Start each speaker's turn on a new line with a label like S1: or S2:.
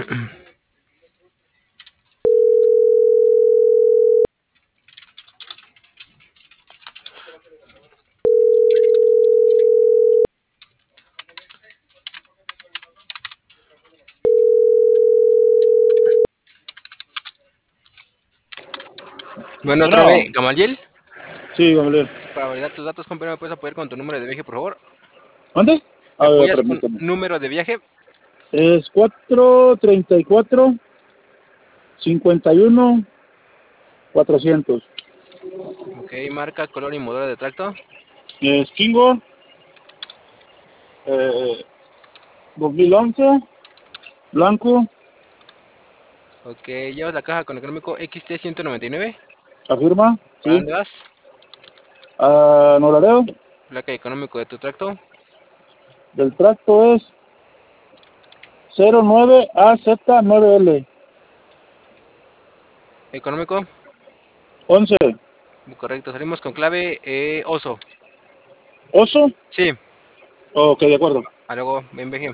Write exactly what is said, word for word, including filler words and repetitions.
S1: Bueno, otra
S2: Bueno,
S1: vez, Gamaliel.
S2: sí, Gabriel.
S1: Para validar tus datos, compañero, ¿me puedes apoyar con tu número de viaje, por favor?
S2: ¿Dónde?
S1: ¿Me
S2: A ver,
S1: apoyas con
S2: permítame.
S1: número de viaje?
S2: Es cuatro treinta y cuatro cincuenta y uno cuatrocientos.
S1: Ok, marca, color y modelo de tracto.
S2: Es Kingo, eh, dos mil once, blanco,
S1: Ok, llevas la caja con económico X T ciento noventa y nueve.
S2: afirma,
S1: ¿Para
S2: sí.
S1: dónde vas?
S2: A Nolareo,
S1: Placa y económico de tu tracto.
S2: del tracto es cero nueve A Z nueve L.
S1: Económico.
S2: once.
S1: Correcto, salimos con clave eh, oso.
S2: ¿Oso?
S1: Sí,
S2: Ok, de acuerdo.
S1: a luego, ven, viaje.